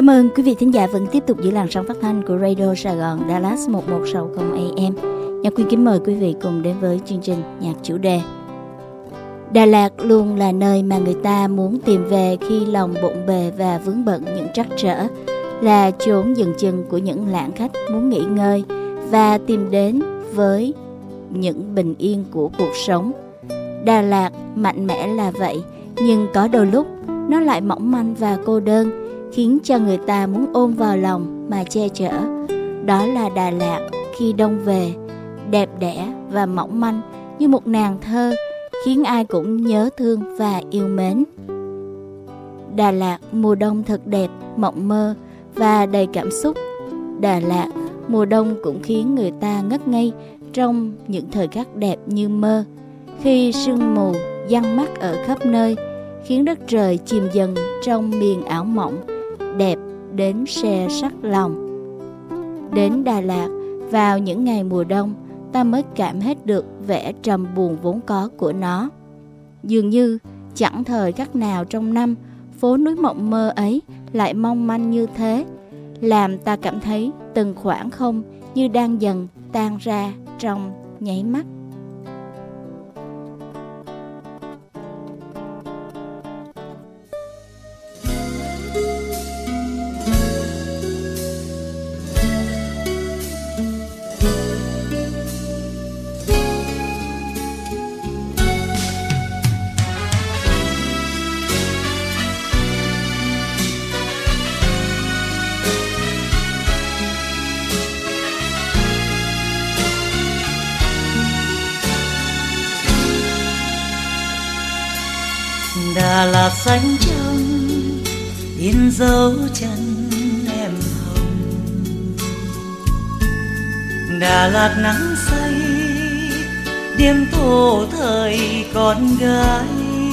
Cảm ơn quý vị thính giả vẫn tiếp tục giữ làn sóng phát thanh của Radio Sài Gòn Dallas 1160 AM. Nhạc Quyên kính mời quý vị cùng đến với chương trình nhạc chủ đề. Đà Lạt luôn là nơi mà người ta muốn tìm về khi lòng bộn bề và vướng bận những trắc trở, là chốn dừng chân của những lãng khách muốn nghỉ ngơi và tìm đến với những bình yên của cuộc sống. Đà Lạt mạnh mẽ là vậy, nhưng có đôi lúc nó lại mỏng manh và cô đơn, khiến cho người ta muốn ôm vào lòng mà che chở. Đó là Đà Lạt khi đông về, đẹp đẽ và mỏng manh như một nàng thơ, khiến ai cũng nhớ thương và yêu mến. Đà Lạt mùa đông thật đẹp, mộng mơ và đầy cảm xúc. Đà Lạt mùa đông cũng khiến người ta ngất ngây trong những thời khắc đẹp như mơ, khi sương mù giăng mắt ở khắp nơi, khiến đất trời chìm dần trong miền ảo mộng, đẹp đến se sắt lòng. Đến Đà Lạt vào những ngày mùa đông, ta mới cảm hết được vẻ trầm buồn vốn có của nó. Dường như chẳng thời khắc nào trong năm, phố núi mộng mơ ấy lại mong manh như thế, làm ta cảm thấy từng khoảng không như đang dần tan ra trong nháy mắt. Đà Lạt xanh trong in dấu chân em hồng. Đà Lạt nắng say đêm thổ thời con gái.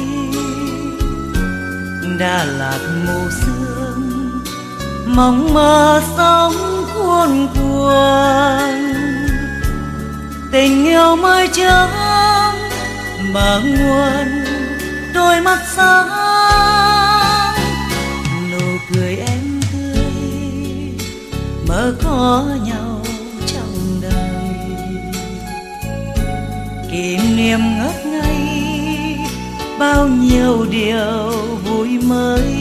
Đà Lạt mù sương mong mơ sống cuồn cuộn. Tình yêu mới chớm mở nguồn đôi mắt sáng, nụ cười em tươi mơ có nhau trong đời. Kỷ niệm ngất ngây bao nhiêu điều vui mới.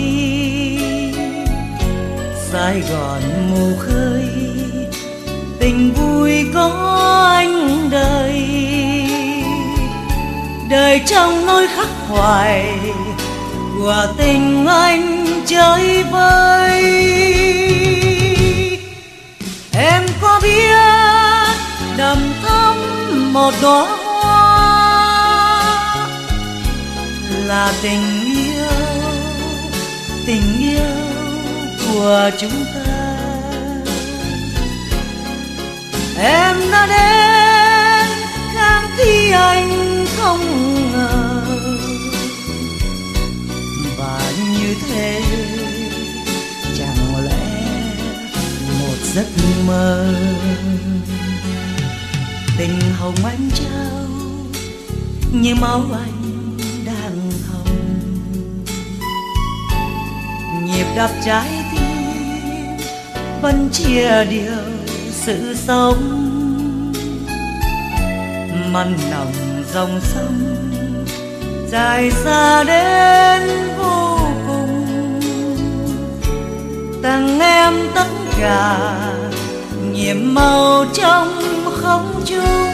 Sài Gòn mù khơi tình vui có anh đời. Đời trong nỗi khắc khoải của tình anh chơi vơi. Em có biết đầm thắm một đóa hoa là tình yêu của chúng ta. Em đã đến khám khi anh không ngờ, và như thế chẳng lẽ một giấc mơ. Tình hồng anh trao như máu anh đang hồng, nhịp đập trái tim vẫn chia điều sự sống. Mặn nồng dòng sông dài xa đến vô cùng, tặng em tất cả nhiệm màu trong không trung.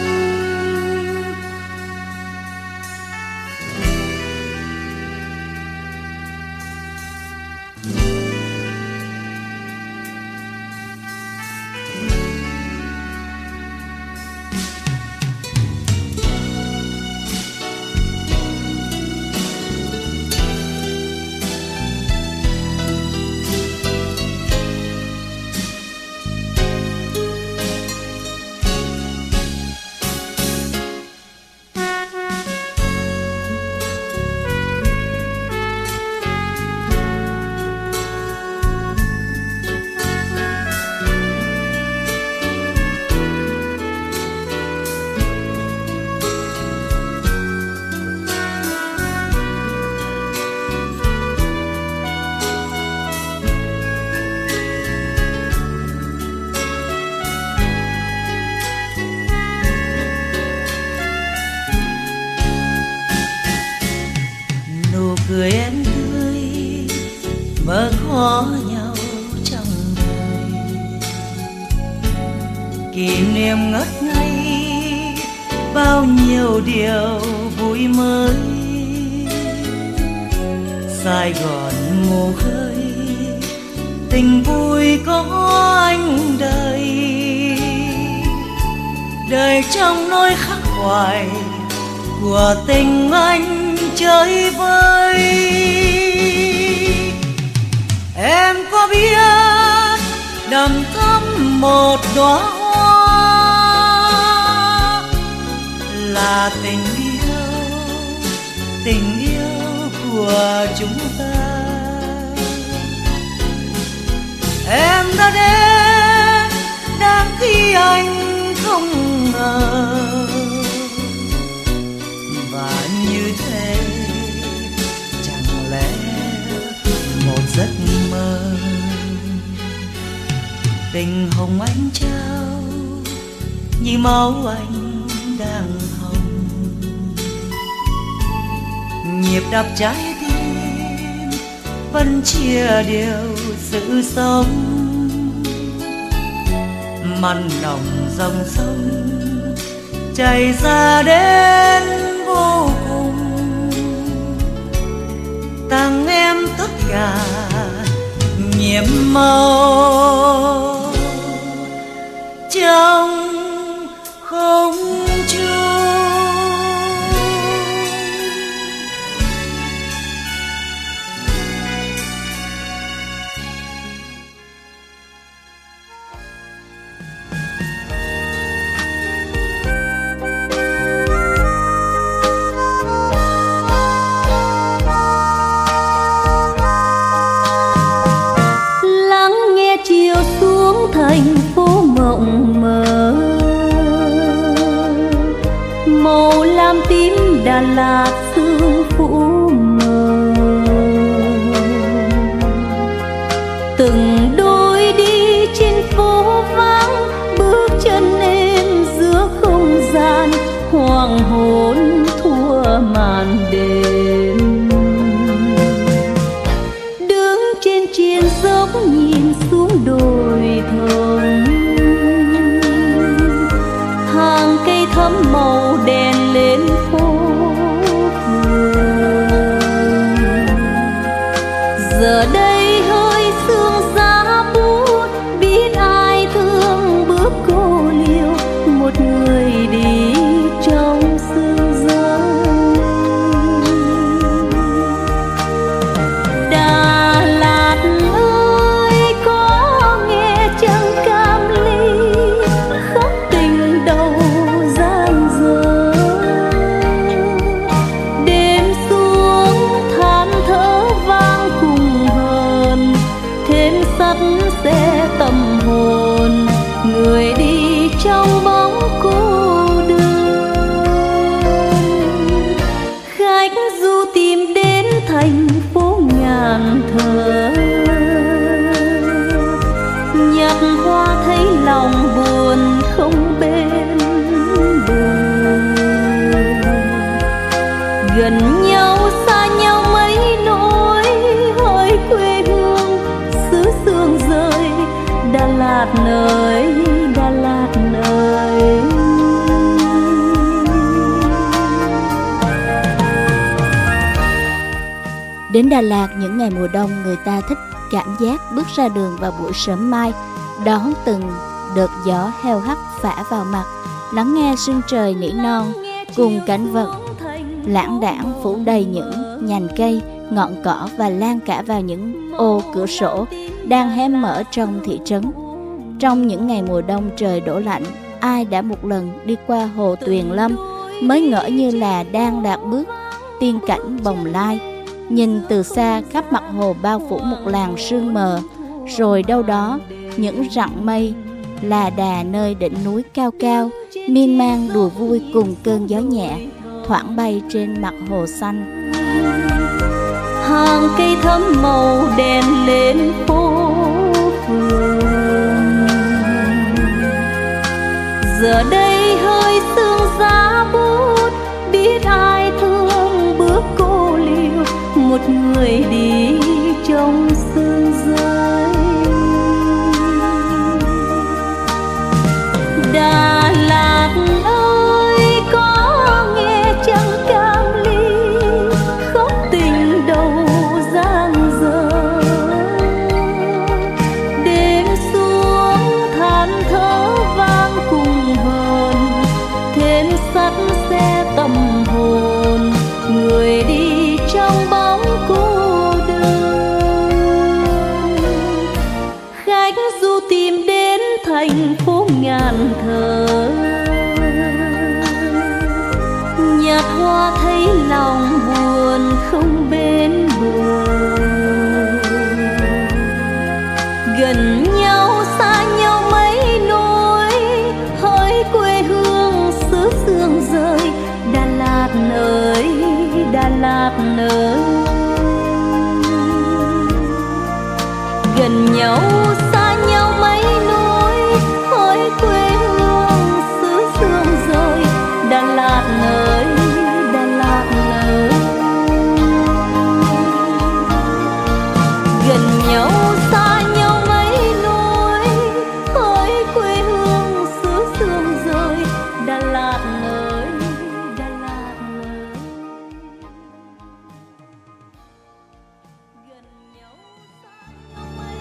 kỷ niệm ngất ngây bao nhiêu điều vui mới. Sài Gòn mồ khơi tình vui có anh đây, đời trong nỗi khắc khoải của tình anh chơi vơi. Em có biết đầm thắm một đóa hoa là tình yêu của chúng ta. Em đã đến đang khi anh không ngờ, và như thế chẳng lẽ một giấc mơ. Tình hồng anh trao như máu anh đang hồng, nhịp đập trái tim vẫn chia điều sự sống. Mặn nồng dòng sông chảy ra đến vô cùng, tặng em tất cả nhiệm màu trong không trung. Thành phố mộng mơ, màu lam tím Đà Lạt sương phủ mờ. Từng đôi đi trên phố vắng, bước chân êm giữa không gian hoàng hôn thua màn đêm. Đứng trên triền dốc nhìn xuống đồi thơm, hàng cây thắm màu đèn lên phố phường. Giờ đây hơi sương giá bút, biết ai thương bước cô liêu, một người đi trong sương rơi. Đà Lạt ơi có nghe chăng cam ly, khóc tình đầu gian dở. Đêm xuống than thở vang cùng hờn, thêm sắt xe tâm hồn, người đi trong bóng cô đơn. Khách du tìm đến thành phố ngàn thờ, nhặt hoa thấy lòng buồn không bên bờ. Gần nhau xa nhau mấy nỗi hơi quê hương, xứ sương rơi Đà Lạt ơi, Đà Lạt ơi. Đến Đà Lạt những ngày mùa đông, người ta thích cảm giác bước ra đường vào buổi sớm mai, đón từng đợt gió heo hắt phả vào mặt, lắng nghe sương trời nỉ non cùng cảnh vật lãng đãng phủ đầy những nhành cây, ngọn cỏ và lan cả vào những ô cửa sổ đang hé mở trong thị trấn. Trong những ngày mùa đông trời đổ lạnh, ai đã một lần đi qua hồ Tuyền Lâm mới ngỡ như là đang đạp bước tiên cảnh Bồng Lai. Nhìn từ xa khắp mặt hồ bao phủ một làn sương mờ, rồi đâu đó những rặng mây là đà nơi đỉnh núi cao cao, miên man đùa vui cùng cơn gió nhẹ thoảng bay trên mặt hồ xanh. Hàng cây thắm màu đèn lên phố phường, giờ đây hơi sương giá bút, biết ai thương bước cô liêu, một người đi trong sương rơi. dù tìm đến thành phố ngàn thờ. Nhạt hoa thấy lòng buồn không bên bờ. Gần nhau xa nhau mấy nỗi, hỡi quê hương xứ sương rơi. Đà Lạt ơi, Đà Lạt ơi. Gần nhau xa nhau mấy nỗi, hỡi quê hương xứ sương rơi. Đà Lạt ơi, Đà Lạt ơi. Gần nhau xa nhau mấy nỗi, hỡi quê hương xứ sương rơi. Đà Lạt ơi, Đà Lạt ơi. Gần nhau xa nhau mấy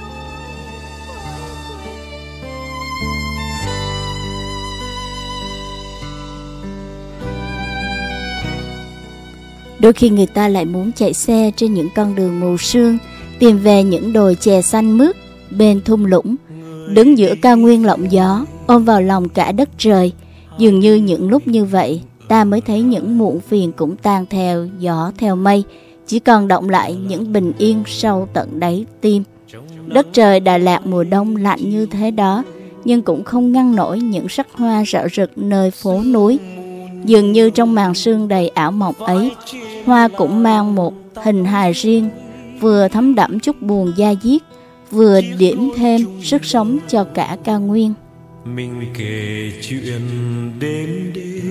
Đôi khi người ta lại muốn chạy xe trên những con đường mù sương, tìm về những đồi chè xanh mướt bên thung lũng, đứng giữa cao nguyên lộng gió, ôm vào lòng cả đất trời. Dường như những lúc như vậy, ta mới thấy những muộn phiền cũng tan theo gió theo mây, chỉ còn đọng lại những bình yên sâu tận đáy tim. Đất trời Đà Lạt mùa đông lạnh như thế đó, nhưng cũng không ngăn nổi những sắc hoa rạo rực nơi phố núi. Dường như trong màn sương đầy ảo mộng ấy, hoa cũng mang một hình hài riêng, vừa thấm đẫm chút buồn da diết, vừa điểm thêm sức sống cho cả cao nguyên. Mình kể chuyện đêm đêm,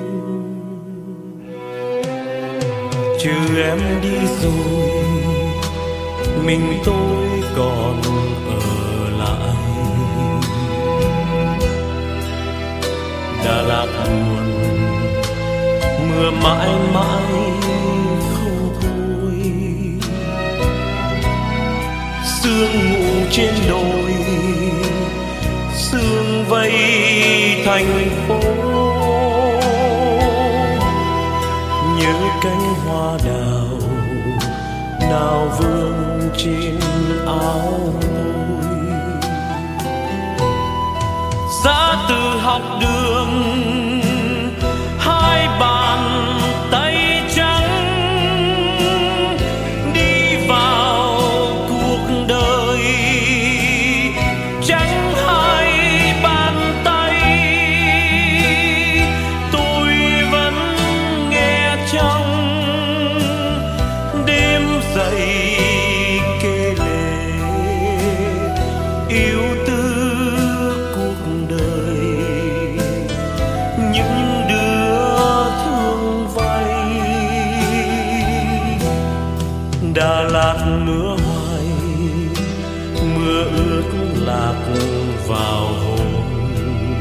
chứ em đi rồi, mình tôi còn ở lại. Đà Lạt buồn, mưa mãi mãi không thôi. Sương ngủ trên đồi, sương vây thành phố. Nhớ cánh hoa đào nào vương trên áo tôi. Giá từ học đường, hai bàn tay trắng, đi vào cuộc đời trắng hai bàn tay. Tôi vẫn nghe trong đêm dậy kể lể yêu tư cuộc đời. Những đứa thương vay, Đà Lạt mưa hoài, mưa ướt lạc vào hồn.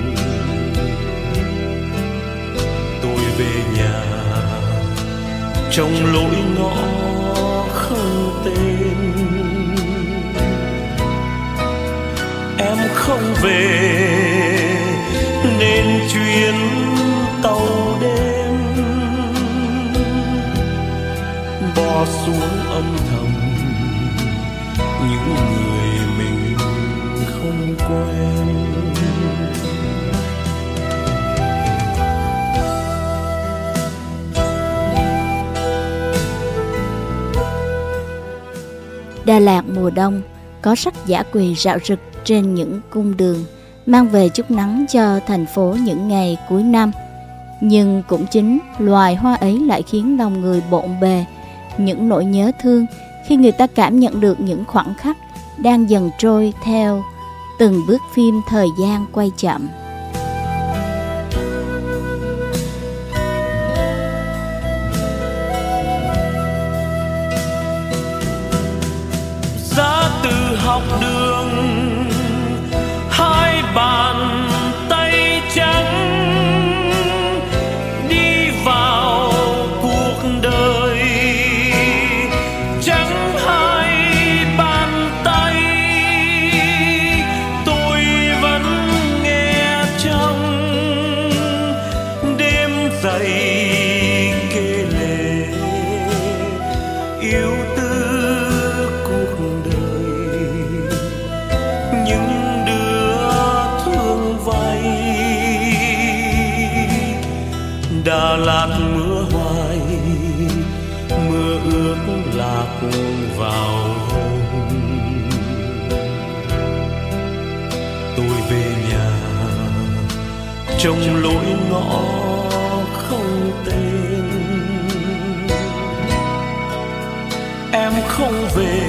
Tôi về nhà trong lối ngõ không tên. Em không về nên chuyến tàu đêm bỏ xuống âm thầm những người mình không quen. Đà Lạt mùa đông có sắc dã quỳ rạo rực trên những cung đường, mang về chút nắng cho thành phố những ngày cuối năm. Nhưng cũng chính loài hoa ấy lại khiến lòng người bộn bề những nỗi nhớ thương khi người ta cảm nhận được những khoảnh khắc đang dần trôi theo từng bước phim thời gian quay chậm. Giá từ học đường, hai bàn tay trắng, đi vào cuộc đời trắng hai bàn tay. Tôi vẫn nghe Đà Lạt mưa hoài, mưa ướt lạc vào hồn. Tôi về nhà trong lối ngõ không tên. Em không về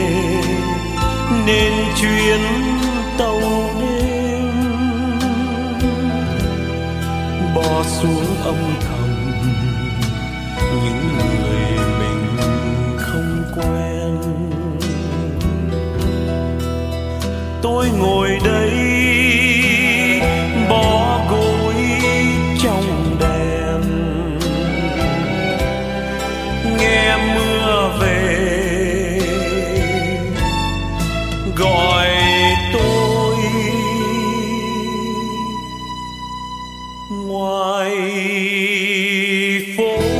nên chuyến tàu đêm bỏ xuống âm thầm những người mình không quen. Tôi ngồi đây bó gối trong đèn, nghe mưa về gọi tôi ngoài phố.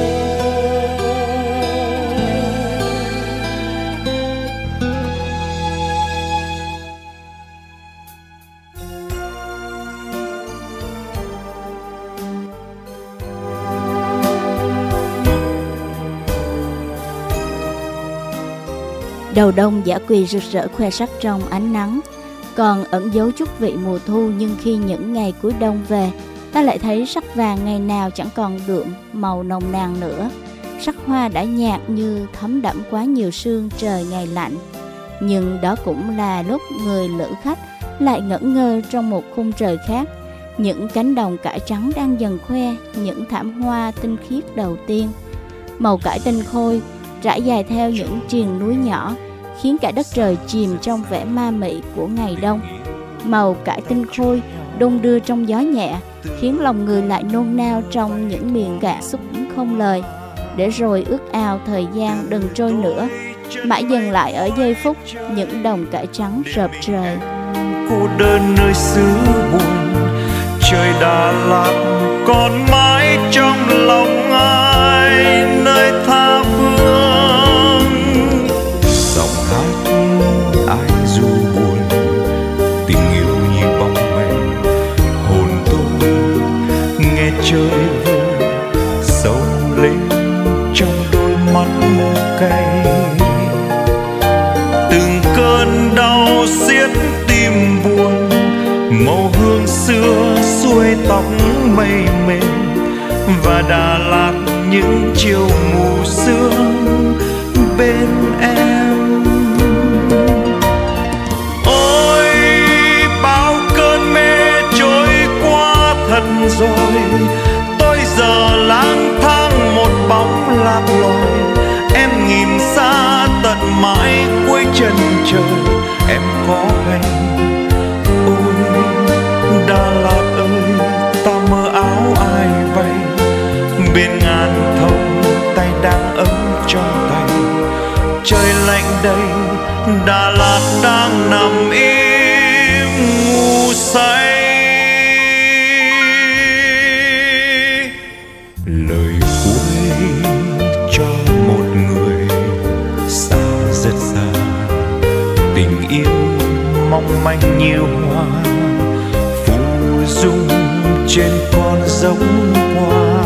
Đầu đông dã quỳ rực rỡ khoe sắc trong ánh nắng, còn ẩn giấu chút vị mùa thu. Nhưng khi những ngày cuối đông về, ta lại thấy sắc vàng ngày nào chẳng còn đượm màu nồng nàn nữa. Sắc hoa đã nhạt như thấm đẫm quá nhiều sương trời ngày lạnh. Nhưng đó cũng là lúc người lữ khách lại ngẩn ngơ trong một khung trời khác. Những cánh đồng cải trắng đang dần khoe những thảm hoa tinh khiết đầu tiên. Màu cải tinh khôi trải dài theo những triền núi nhỏ, khiến cả đất trời chìm trong vẻ ma mị của ngày đông. Màu cải tinh khôi đung đưa trong gió nhẹ, khiến lòng người lại nôn nao trong những miền cảm xúc không lời. Để rồi ước ao thời gian đừng trôi nữa, mãi dừng lại ở giây phút những đồng cải trắng rợp trời. Cô đơn nơi xứ buồn, trời Đà Lạt còn mãi trong lòng ai nơi tha phương. Giọng hát ai dù buồn, tình yêu như bóng mây, hồn tôi nghe trời vơi sâu lên trong đôi mắt cay. Từng cơn đau xiết tim buồn, màu hương xưa xuôi tóc mây mềm, và Đà Lạt những chiều mù sương bên em. Ôi bao cơn mê trôi qua thật rồi, tôi giờ lang thang một bóng lạc loài. Em nhìn xa tận mãi cuối chân trời, em có hay? Ôi Đà Lạt ơi, ta mơ áo ai vậy? Bên ngàn thông tay đang ấm trong tay, trời lạnh đầy, Đà Lạt đang nằm im ngủ say. Lời cuối cho một người xa rất xa, tình yêu mong manh nhiều hoa phù dung trên con dốc qua.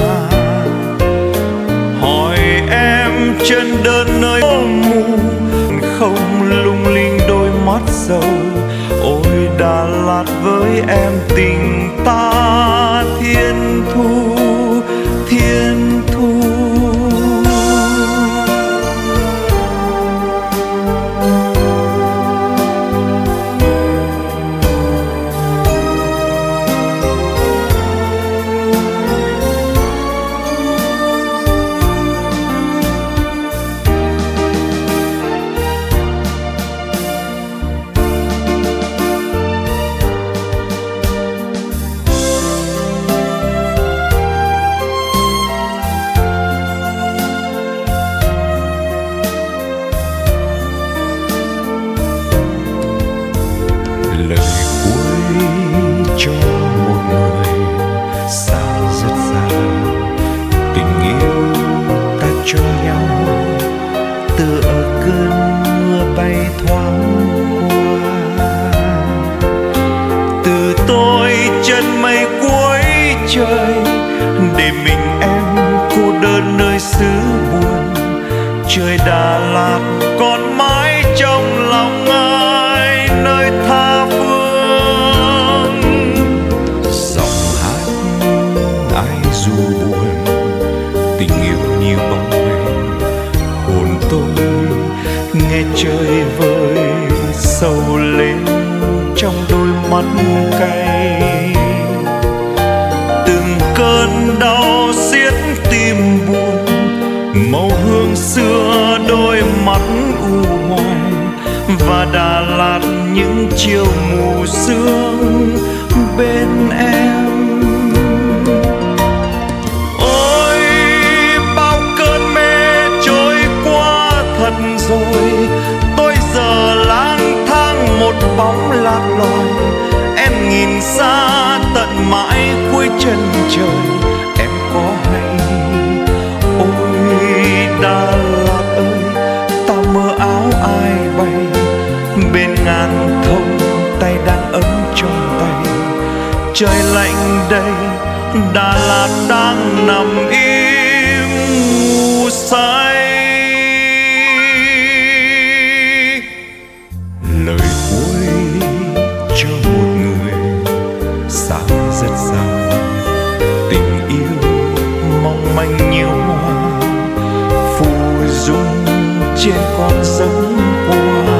Hỏi em chân đơn nơi mù, không lung linh đôi mắt sâu. Ôi Đà Lạt với em tình ta thiên thu, thiên thu. Trời để mình em mắt cay. Từng cơn đau xiết tim buồn, màu hương xưa đôi mắt u hoài, và Đà Lạt những chiều mù sương bên em. Ôi bao cơn mê trôi qua thật rồi, tôi giờ lang thang một bóng lạc loài. Em nhìn xa tận mãi cuối chân trời, em có hay? Ôi Đà Lạt ơi, ta mơ áo ai bay bên ngàn thông, tay đang ấm trong tay. Trời lạnh đây, Đà Lạt đang nằm im ngủ say. Lời cuối cho một người xa rất xa, tình yêu mong manh nhiều hoa phù dung trên con sông hoa.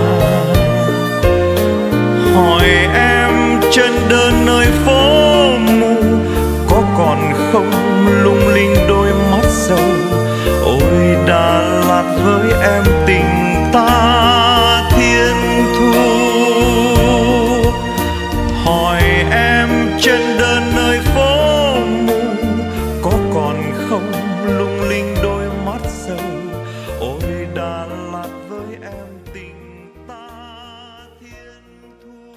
Hỏi em chân đơn nơi phố mù, có còn không lung linh đôi mắt sâu. Ôi Đà Lạt với em tình ta thiên thu. Hỏi em chân đơn nơi phố mù, có còn không lung linh đôi mắt sâu. Ôi Đà Lạt với em tình ta thiên thu.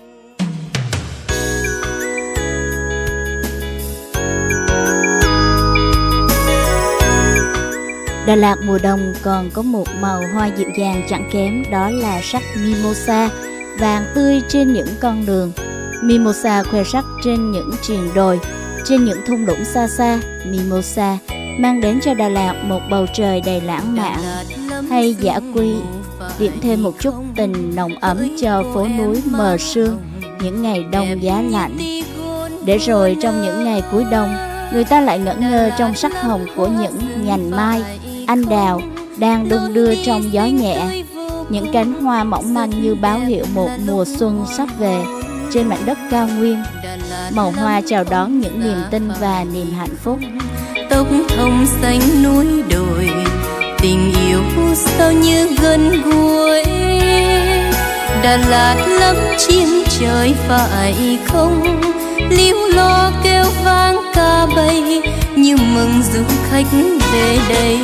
Đà Lạt mùa đông còn có một màu hoa dịu dàng chẳng kém, đó là sắc mimosa, vàng tươi trên những con đường. Mimosa khoe sắc trên những triền đồi, trên những thung lũng xa xa. Mimosa mang đến cho Đà Lạt một bầu trời đầy lãng mạn hay dã quy, điểm thêm một chút tình nồng ấm cho phố núi mờ sương những ngày đông giá lạnh. Để rồi trong những ngày cuối đông, người ta lại ngẩn ngơ trong sắc hồng của những nhành mai, anh đào đang đung đưa trong gió nhẹ. Những cánh hoa mỏng manh như báo hiệu một mùa xuân sắp về trên mảnh đất cao nguyên. Màu hoa chào đón những niềm tin và niềm hạnh phúc. Tóc thông xanh núi đồi, tình yêu sao như gần gũi. Đà Lạt lắm chim trời phải không, líu lo kêu vang ca bay như mừng du khách về đây.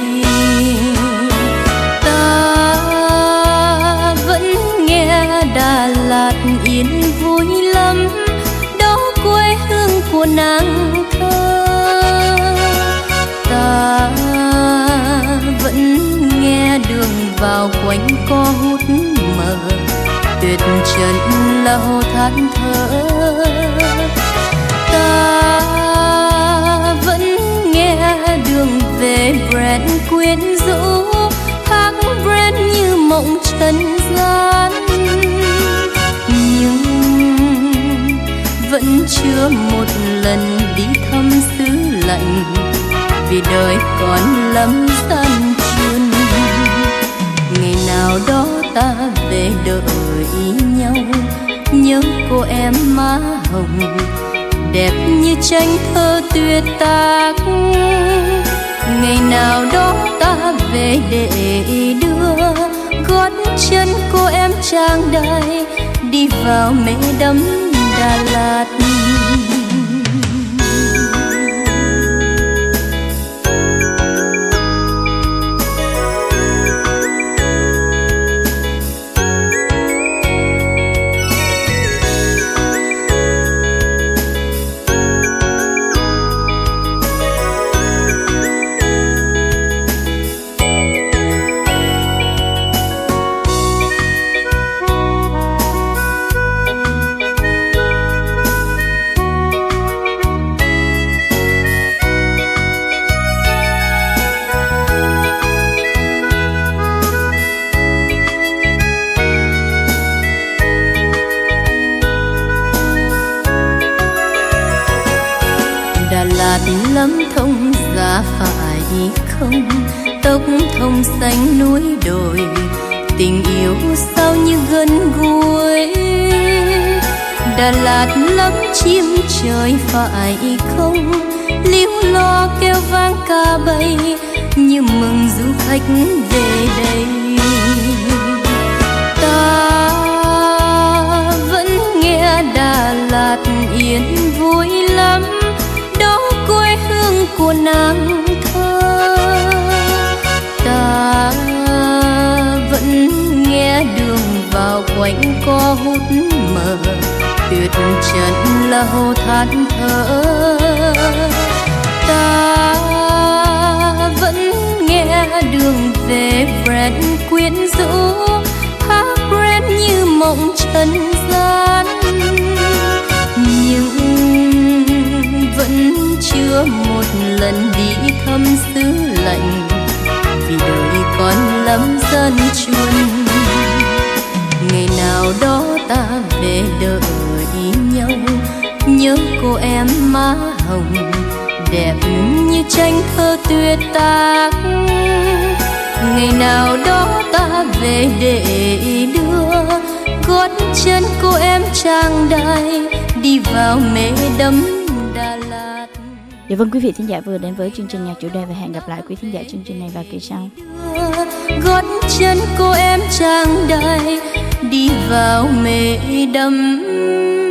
Ta vẫn nghe Đà Lạt yên vui lắm, đó quê hương của nàng thơ. Ta vẫn nghe đường vào quanh co hút mờ, tuyệt trần là hồ than thở. Ta vẫn nghe đường về Brand quyến rũ, hát Brand như mộng trần gian. Nhưng vẫn chưa một lần đi thăm xứ lạnh, vì đời còn lắm gian truân. Ngày nào đó ta về đợi nhau, nhớ cô em má hồng đẹp như tranh thơ tuyệt tác. Ngày nào đó ta về để đưa gót chân cô em trang đài đi vào mê đắm Đà Lạt. Lắm thông giá phải không, tóc thông xanh núi đồi, tình yêu sao như gần gũi. Đà Lạt lắm chim trời phải không, líu lo kêu vang ca bay như mừng du khách về đây. Ta vẫn nghe Đà Lạt yên vui lắm, đó quê hương của nàng thơ. Ta vẫn nghe đường vào quanh co hút mờ, tuyệt trần là hồ than thở. Ta vẫn nghe đường về Brand quyến rũ, hát Brand như mộng trần gian, nhưng vẫn chưa một lần đi thăm xứ lạnh, vì đời còn lắm dân chuồn. Ngày nào đó ta về đợi nhau, nhớ cô em má hồng đẹp như tranh thơ tuyệt tác. Ngày nào đó ta về để đưa gót chân cô em trang đài đi vào mê đắm Đà Lạt. Dạ vâng, quý vị thính giả vừa đến với chương trình nhạc chủ đề và hẹn gặp lại quý thính giả chương trình này vào kỳ sau. Gót chân cô em trang đài đi vào mê đắm